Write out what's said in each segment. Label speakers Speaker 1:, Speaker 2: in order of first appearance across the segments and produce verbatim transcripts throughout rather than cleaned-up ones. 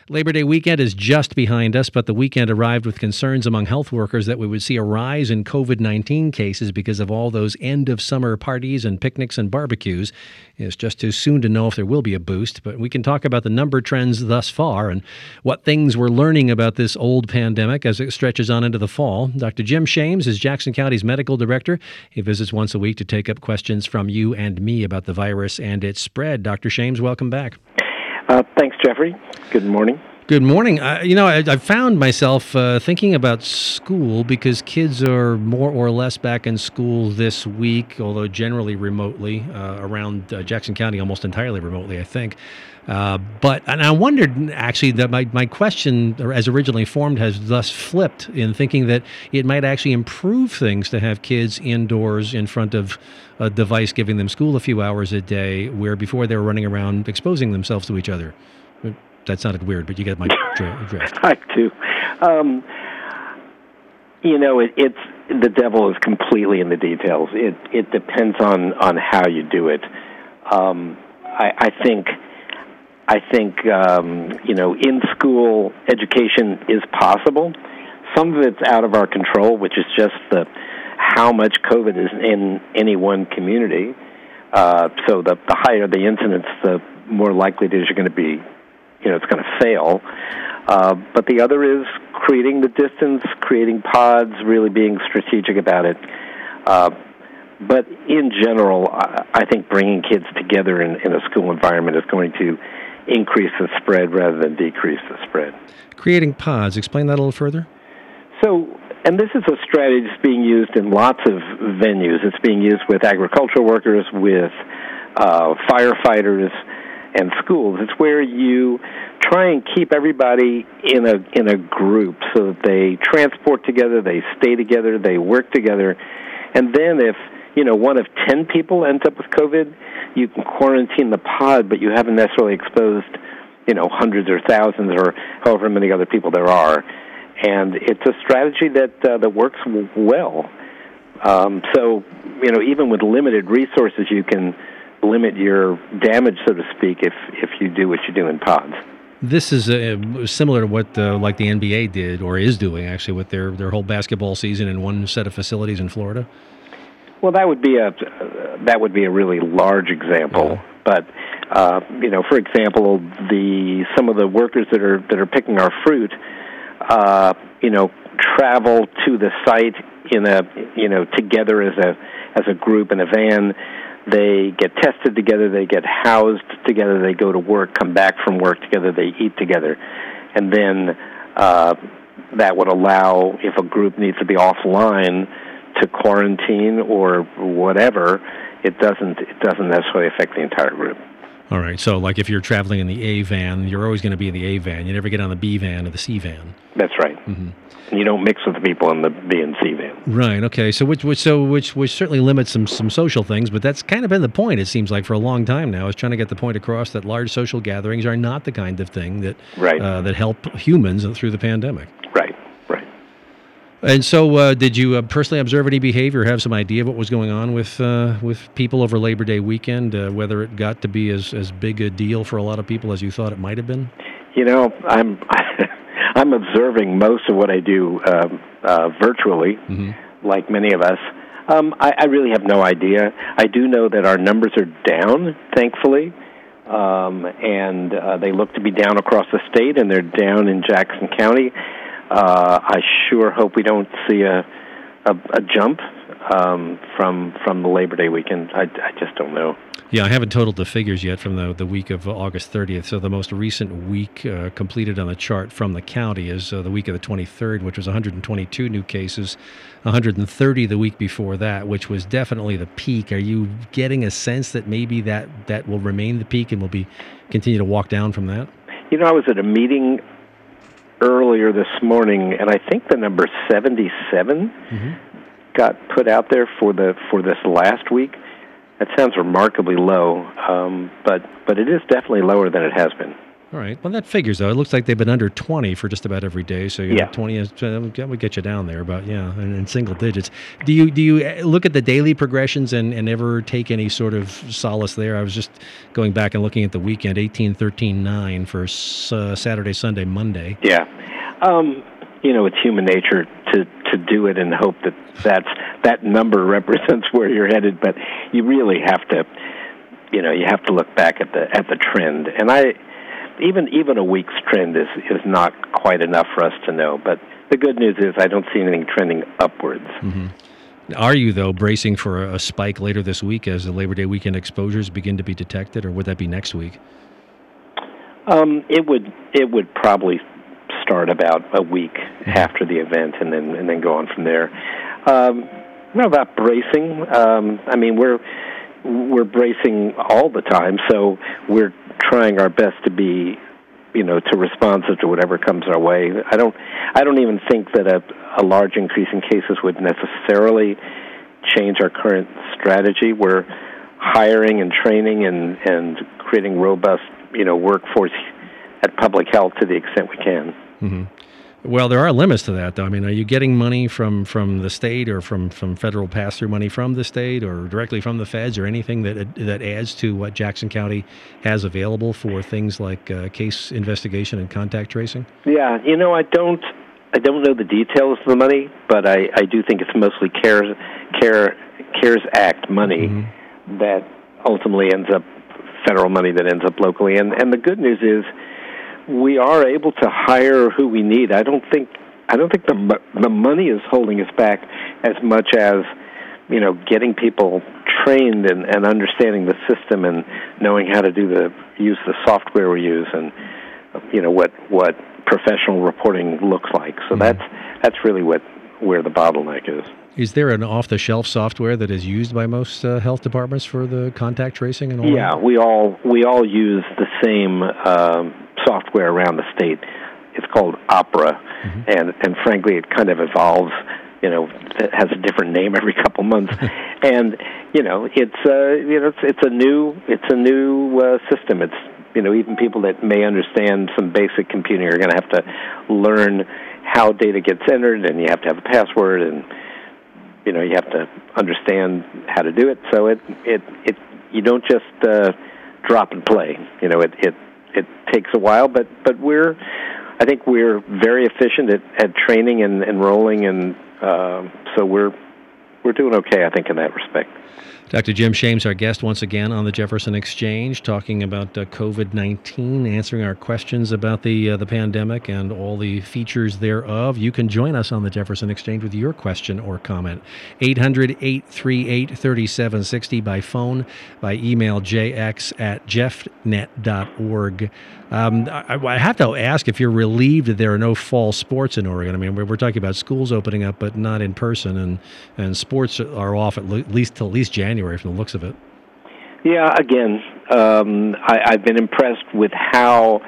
Speaker 1: Labor Day weekend is just behind us, but the weekend arrived with concerns among health workers that we would see a rise in covid nineteen cases because of all those end-of-summer parties and picnics and barbecues. It's just too soon to know if there will be a boost, but we can talk about the number trends thus far and what things we're learning about this old pandemic as it stretches on into the fall. Doctor Jim Shames is Jackson County's medical director. He visits once a week to take up questions from you and me about the virus and its spread. Doctor Shames, welcome back.
Speaker 2: Uh, thanks, Jeffrey. Good morning.
Speaker 1: Good morning. Uh, you know, I, I found myself uh, thinking about school because kids are more or less back in school this week, although generally remotely, uh, around uh, Jackson County, almost entirely remotely, I think. Uh, but, and I wondered, actually, that my, my question, as originally formed, has thus flipped in thinking that it might actually improve things to have kids indoors in front of a device giving them school a few hours a day, where before they were running around exposing themselves to each other. That sounded weird, but you get my drift.
Speaker 2: I do. Um, you know, it, it's the devil is completely in the details. It it depends on, on how you do it. Um, I, I think I think um, you know, in school education is possible. Some of it's out of our control, which is just the how much COVID is in any one community. Uh, so the the higher the incidence, the more likely it is you're going to be. You know, it's going to fail. Uh, but the other is creating the distance, creating pods, really being strategic about it. Uh, but in general, I, I think bringing kids together in, in a school environment is going to increase the spread rather than decrease the spread.
Speaker 1: Creating pods, explain that a little further.
Speaker 2: So, and this is a strategy that's being used in lots of venues. It's being used with agricultural workers, with uh, firefighters, and schools. It's where you try and keep everybody in a in a group so that they transport together, they stay together, they work together, and then if you know one of ten people ends up with COVID, you can quarantine the pod, but you haven't necessarily exposed you know hundreds or thousands or however many other people there are, and it's a strategy that uh, that works w- well. Um, so you know even with limited resources, you can limit your damage, so to speak, if if you do what you do in pods.
Speaker 1: This is uh, similar to what uh, like the N B A did, or is doing actually, with their, their whole basketball season in one set of facilities in Florida.
Speaker 2: Well, that would be a uh, that would be a really large example. Yeah. But uh, you know, for example, the some of the workers that are that are picking our fruit, uh, you know, travel to the site in a you know together as a as a group in a van. They get tested together, they get housed together, they go to work, come back from work together, they eat together. And then uh, that would allow, if a group needs to be offline, to quarantine or whatever, it doesn't it doesn't necessarily affect the entire group.
Speaker 1: All right, so like if you're traveling in the A van, you're always going to be in the A van. You never get on the B van or the C van.
Speaker 2: That's right. Mm-hmm. And you don't mix with the people in the B and C van.
Speaker 1: Right. Okay. So which which so which which certainly limits some some social things, but that's kind of been the point. It seems like for a long time now, is trying to get the point across that large social gatherings are not the kind of thing that
Speaker 2: right.
Speaker 1: uh, that help humans through the pandemic.
Speaker 2: Right. Right.
Speaker 1: And so, uh, did you uh, personally observe any behavior, have some idea of what was going on with uh, with people over Labor Day weekend? Uh, whether it got to be as as big a deal for a lot of people as you thought it might have been?
Speaker 2: You know, I'm. I'm observing most of what I do uh, uh, virtually, mm-hmm. like many of us. Um, I, I really have no idea. I do know that our numbers are down, thankfully, um, and uh, they look to be down across the state, and they're down in Jackson County. Uh, I sure hope we don't see a, a, a jump um, from from the Labor Day weekend. I, I just don't know.
Speaker 1: Yeah, I haven't totaled the figures yet from the, the week of August thirtieth. So the most recent week uh, completed on the chart from the county is uh, the week of the twenty-third, which was one hundred twenty-two new cases, one hundred thirty the week before that, which was definitely the peak. Are you getting a sense that maybe that, that will remain the peak and will be continue to walk down from that?
Speaker 2: You know, I was at a meeting earlier this morning, and I think the number seventy-seven mm-hmm. got put out there for the for this last week. That sounds remarkably low, um, but but it is definitely lower than it has been.
Speaker 1: All right. Well, that figures, though. It looks like they've been under twenty for just about every day. So, you know,
Speaker 2: Yeah.
Speaker 1: twenty is, uh, would get you down there, but yeah, in, in single digits. Do you do you look at the daily progressions and, and ever take any sort of solace there? I was just going back and looking at the weekend, eighteen, thirteen, nine for uh, Saturday, Sunday, Monday.
Speaker 2: Yeah. Um, you know, it's human nature to, to do it and hope that that's, that number represents where you're headed, but you really have to, you know, you have to look back at the at the trend. And I... Even even a week's trend is, is not quite enough for us to know. But the good news is I don't see anything trending upwards.
Speaker 1: Mm-hmm. Are you, though, bracing for a spike later this week as the Labor Day weekend exposures begin to be detected, or would that be next week?
Speaker 2: Um, it would it would probably start about a week mm-hmm. after the event, and then and then go on from there. Um, not about bracing. Um, I mean, we're we're bracing all the time, so we're trying our best to be, you know, to responsive to whatever comes our way. I don't, I don't even think that a, a large increase in cases would necessarily change our current strategy. We're hiring and training and, and creating robust, you know, workforce at public health to the extent we can.
Speaker 1: Mm-hmm. Well, there are limits to that, though. I mean, are you getting money from, from the state or from, from federal pass-through money from the state or directly from the feds or anything that that adds to what Jackson County has available for things like uh, case investigation and contact tracing?
Speaker 2: Yeah, you know, I don't I don't know the details of the money, but I, I do think it's mostly CARES, CARE, CARES Act money mm-hmm. that ultimately ends up federal money that ends up locally. And, and the good news is we are able to hire who we need. I don't think I don't think the the money is holding us back as much as, you know, getting people trained and, and understanding the system and knowing how to do the use the software we use and, you know, what what professional reporting looks like. So mm-hmm. that's that's really what where the bottleneck is.
Speaker 1: Is there an off-the-shelf software that is used by most uh, health departments for the contact tracing and all
Speaker 2: yeah,
Speaker 1: that?
Speaker 2: we all we all use the same um, software around the state. It's called Opera, mm-hmm. and and frankly, it kind of evolves. You know, it has a different name every couple months, and you know, it's uh, you know, it's, it's a new it's a new uh, system. It's you know, even people that may understand some basic computing are going to have to learn how data gets entered, and you have to have a password, and you know, you have to understand how to do it. So it it it you don't just uh, drop and play. You know, it it it takes a while, but but we're I think we're very efficient at, at training and enrolling, and uh, so we're we're doing okay, I think, in that respect.
Speaker 1: Doctor Jim Shames, our guest once again on the Jefferson Exchange, talking about uh, COVID nineteen, answering our questions about the uh, the pandemic and all the features thereof. You can join us on the Jefferson Exchange with your question or comment. eight hundred, eight three eight, three seven six zero by phone, by email, j x at jeff net dot org. Um, I, I have to ask if you're relieved that there are no fall sports in Oregon. I mean, we're, we're talking about schools opening up, but not in person, and, and sports are off at le- least till at least January from the looks of it.
Speaker 2: Yeah, again, um, I, I've been impressed with how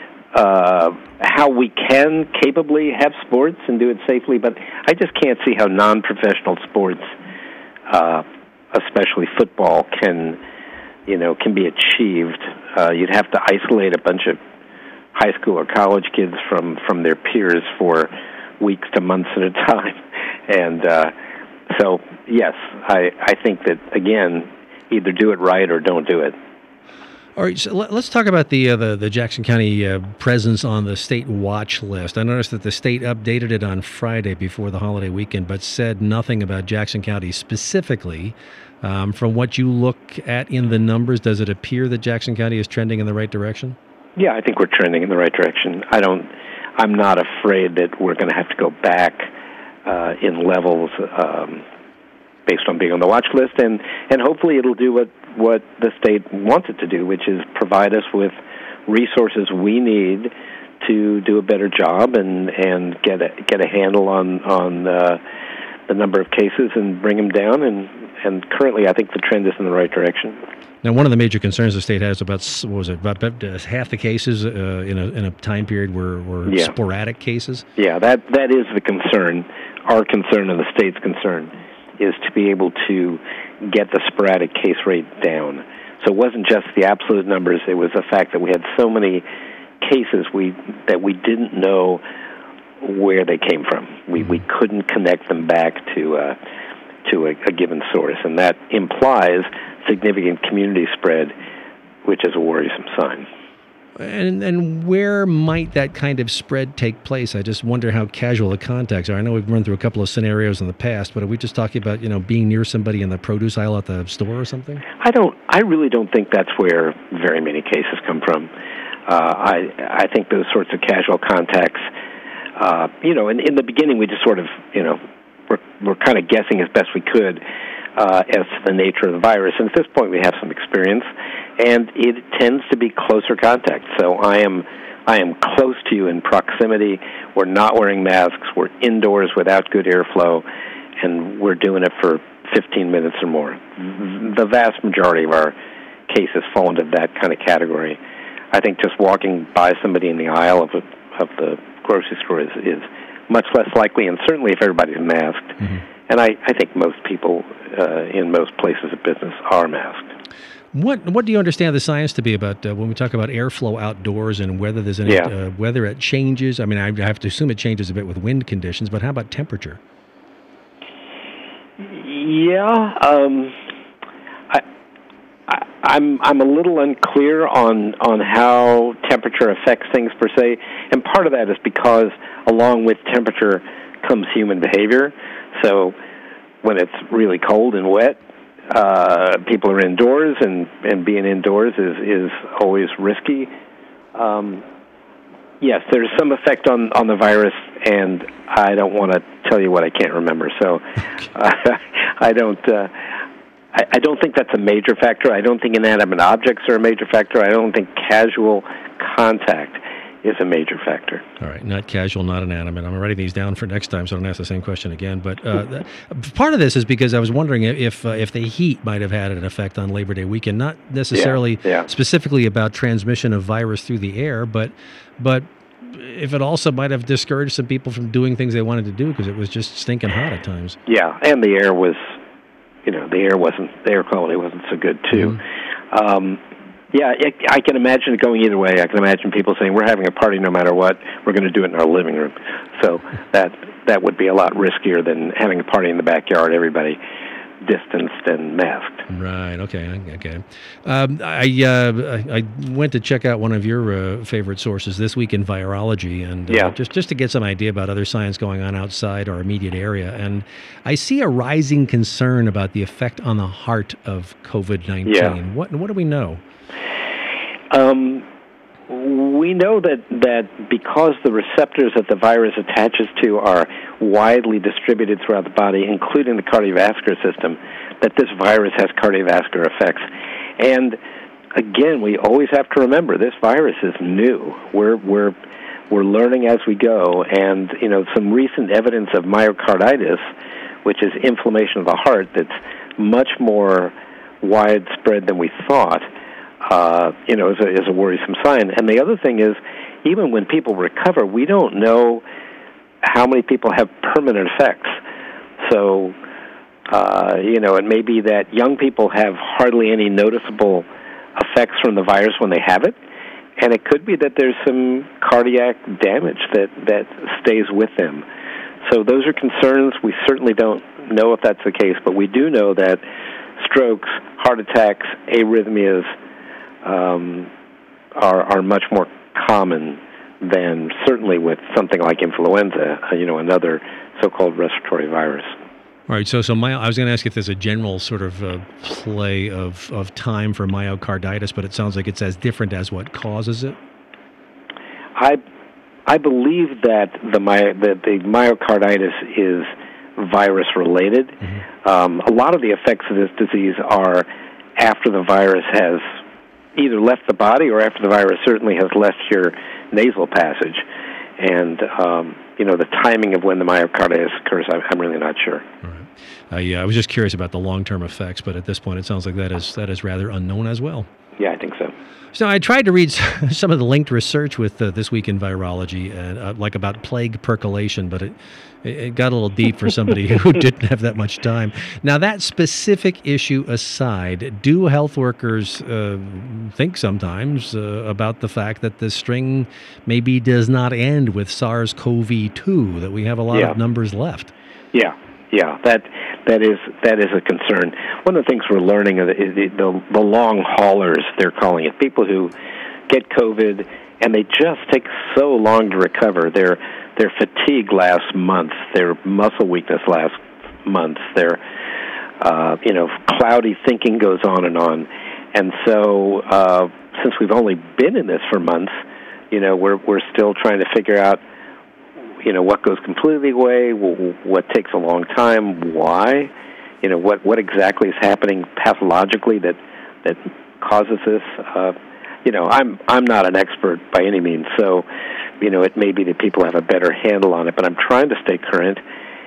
Speaker 2: uh, how we can capably have sports and do it safely, but I just can't see how non-professional sports, uh, especially football, can you know can be achieved. Uh, you'd have to isolate a bunch of high school or college kids from, from their peers for weeks to months at a time, and uh, so yes, I I think that again, either do it right or don't do it.
Speaker 1: All right, so let's talk about the uh, the, the Jackson County uh, presence on the state watch list. I noticed that the state updated it on Friday before the holiday weekend, but said nothing about Jackson County specifically. Um, from what you look at in the numbers, does it appear that Jackson County is trending in the right direction?
Speaker 2: Yeah, I think we're trending in the right direction. I don't. I'm not afraid that we're going to have to go back uh, in levels um, based on being on the watch list, and, and hopefully it'll do what, what the state wants it to do, which is provide us with resources we need to do a better job and, and get a, get a handle on on uh, the number of cases and bring them down. And, and currently, I think the trend is in the right direction.
Speaker 1: Now, one of the major concerns the state has about what was it about, about half the cases uh, in a in a time period were, were yeah. sporadic cases.
Speaker 2: Yeah, that that is the concern. Our concern and the state's concern is to be able to get the sporadic case rate down. So it wasn't just the absolute numbers; it was the fact that we had so many cases we that we didn't know where they came from. We we couldn't connect them back to uh, to a, a given source, and that implies significant community spread, which is a worrisome sign.
Speaker 1: And and where might that kind of spread take place? I just wonder how casual the contacts are. I know we've run through a couple of scenarios in the past, but are we just talking about, you know, being near somebody in the produce aisle at the store or something?
Speaker 2: I don't. I really don't think that's where very many cases come from. Uh, I I think those sorts of casual contacts, uh, you know, in, in the beginning we just sort of, you know, we're we're kind of guessing as best we could uh, as to the nature of the virus. And at this point we have some experience. And it tends to be closer contact. So I am I am close to you in proximity. We're not wearing masks. We're indoors without good airflow, and we're doing it for fifteen minutes or more. The vast majority of our cases fall into that kind of category. I think just walking by somebody in the aisle of, a, of the grocery store is, is much less likely, and certainly if everybody's masked. Mm-hmm. And I, I think most people uh, in most places of business are masked.
Speaker 1: What what do you understand the science to be about uh, when we talk about airflow outdoors and whether there's any
Speaker 2: yeah.
Speaker 1: uh, whether it changes? I mean, I have to assume it changes a bit with wind conditions, but how about temperature?
Speaker 2: Yeah, um, I, I, I'm I'm a little unclear on on how temperature affects things per se, and part of that is because along with temperature comes human behavior. So when it's really cold and wet, Uh, people are indoors, and, and being indoors is, is always risky. Um, yes, there's some effect on, on the virus, and I don't want to tell you what I can't remember. So uh, I don't uh, I, I don't think that's a major factor. I don't think inanimate objects are a major factor. I don't think casual contact is a major factor.
Speaker 1: All right, not casual, not inanimate. I'm writing these down for next time so I don't ask the same question again. But uh, the, part of this is because I was wondering if uh, if the heat might have had an effect on Labor Day weekend, not necessarily
Speaker 2: yeah, yeah.
Speaker 1: specifically about transmission of virus through the air, but but if it also might have discouraged some people from doing things they wanted to do because it was just stinking hot at times.
Speaker 2: Yeah, and the air was, you know, the air wasn't, the air quality wasn't so good too. Mm-hmm. Um, Yeah, it, I can imagine it going either way. I can imagine people saying, we're having a party no matter what. We're going to do it in our living room. So that that would be a lot riskier than having a party in the backyard, everybody distanced and masked.
Speaker 1: Right, okay, okay. Um, I uh, I went to check out one of your uh, favorite sources, This Week in Virology, and uh,
Speaker 2: yeah.
Speaker 1: just, just to get some idea about other science going on outside our immediate area. And I see a rising concern about the effect on the heart of COVID nineteen.
Speaker 2: Yeah.
Speaker 1: What, what do we know?
Speaker 2: Um, we know that, that because the receptors that the virus attaches to are widely distributed throughout the body, including the cardiovascular system, that this virus has cardiovascular effects. And again, we always have to remember this virus is new. We're we're we're learning as we go, and you know some recent evidence of myocarditis, which is inflammation of the heart, that's much more widespread than we thought. Uh, you know, is a, is a worrisome sign. And the other thing is, even when people recover, we don't know how many people have permanent effects. So, uh, you know, it may be that young people have hardly any noticeable effects from the virus when they have it, and it could be that there's some cardiac damage that, that stays with them. So those are concerns. We certainly don't know if that's the case, but we do know that strokes, heart attacks, arrhythmias, Um, are are much more common than certainly with something like influenza, uh, you know, another so-called respiratory virus.
Speaker 1: All right, so so my, I was going to ask if there's a general sort of uh, play of, of time for myocarditis, but it sounds like it's as different as what causes it.
Speaker 2: I I believe that the my, that the myocarditis is virus related. Mm-hmm. Um, a lot of the effects of this disease are after the virus has either left the body or after the virus certainly has left your nasal passage. And, um, you know, the timing of when the myocarditis occurs, I'm really not sure.
Speaker 1: All right. Uh, yeah, I was just curious about the long-term effects, but at this point it sounds like that is that is rather unknown as well.
Speaker 2: Yeah, I think so.
Speaker 1: So I tried to read some of the linked research with uh, This Week in Virology, and uh, like about plague percolation, but it, it got a little deep for somebody who didn't have that much time. Now, that specific issue aside, do health workers uh, think sometimes uh, about the fact that the string maybe does not end with SARS C o V two, that we have a lot
Speaker 2: Yeah.
Speaker 1: of numbers left?
Speaker 2: Yeah, yeah, that that is that is a concern. One of the things we're learning is the, the, the long haulers, they're calling it, people who get COVID and they just take so long to recover. Their their fatigue lasts months, their muscle weakness lasts months, their uh, you know cloudy thinking goes on and on. And so, uh, since we've only been in this for months, you know, we're we're still trying to figure out, you know, what goes completely away, what takes a long time, why, you know, what, what exactly is happening pathologically that that causes this. Uh, you know, I'm I'm not an expert by any means, so, you know, it may be that people have a better handle on it, but I'm trying to stay current,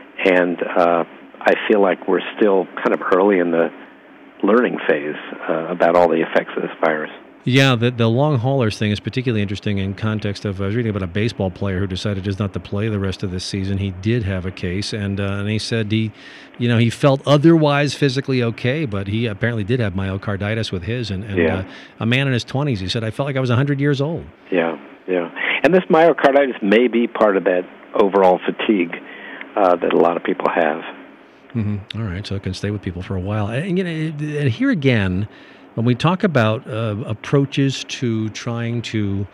Speaker 2: and uh, I feel like we're still kind of early in the learning phase uh, about all the effects of this virus.
Speaker 1: Yeah, the the long haulers thing is particularly interesting in context of, I was reading about a baseball player who decided just not to play the rest of this season. He did have a case, and uh, and he said he, you know, he felt otherwise physically okay, but he apparently did have myocarditis with his, and, and
Speaker 2: Yeah.
Speaker 1: uh, a man in his twenties, he said, I felt like I was one hundred years old.
Speaker 2: Yeah, yeah. And this myocarditis may be part of that overall fatigue uh, that a lot of people have.
Speaker 1: Mm-hmm. All right, so it can stay with people for a while. And, you know, and here again, when we talk about uh, approaches to trying to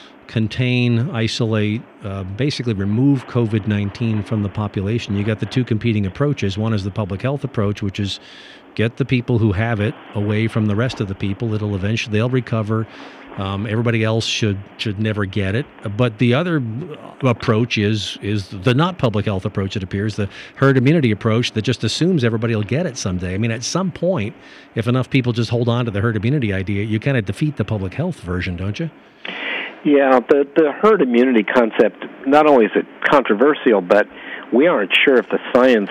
Speaker 1: contain, isolate, uh, basically remove COVID nineteen from the population, you got the two competing approaches. One is the public health approach, which is get the people who have it away from the rest of the people. It'll eventually, they'll recover. Um, everybody else should should never get it. But the other approach is is the not public health approach, it appears, the herd immunity approach that just assumes everybody will get it someday. I mean, at some point, if enough people just hold on to the herd immunity idea, you kind of defeat the public health version, don't you?
Speaker 2: Yeah, the, the herd immunity concept, not only is it controversial, but we aren't sure if the science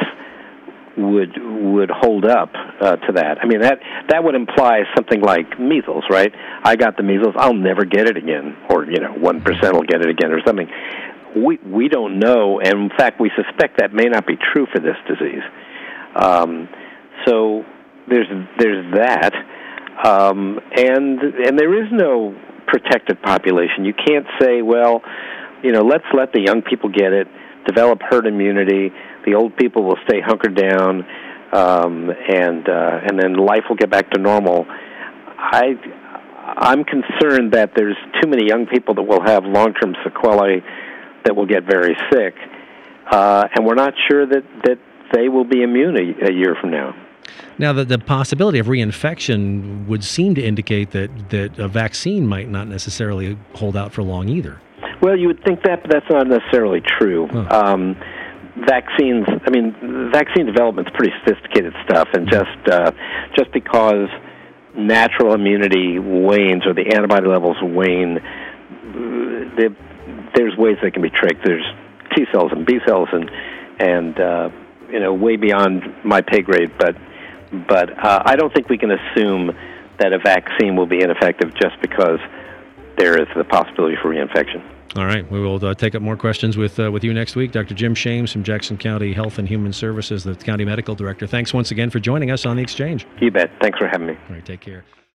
Speaker 2: would would hold up uh, to that. I mean, that that would imply something like measles, right? I got the measles, I'll never get it again, or, you know, one percent will get it again or something. We we don't know, and in fact, we suspect that may not be true for this disease. Um, so there's there's that, um, and and there is no protected population. You can't say, well, you know, let's let the young people get it, develop herd immunity. The old people will stay hunkered down, um, and uh, and then life will get back to normal. I I'm concerned that there's too many young people that will have long-term sequelae that will get very sick, uh, and we're not sure that, that they will be immune a, a year from now.
Speaker 1: Now, the, the possibility of reinfection would seem to indicate that, that a vaccine might not necessarily hold out for long either.
Speaker 2: Well, you would think that, but that's not necessarily true.
Speaker 1: Huh.
Speaker 2: Um, vaccines, I mean, vaccine development's pretty sophisticated stuff, and just uh, just because natural immunity wanes or the antibody levels wane, they, there's ways they can be tricked. There's T cells and B cells, and and uh, you know, way beyond my pay grade. But but uh, I don't think we can assume that a vaccine will be ineffective just because there is the possibility for reinfection.
Speaker 1: All right. We will uh, take up more questions with uh, with you next week. Doctor Jim Shames from Jackson County Health and Human Services, the County Medical Director. Thanks once again for joining us on The Exchange.
Speaker 2: You bet. Thanks for having me.
Speaker 1: All right. Take care.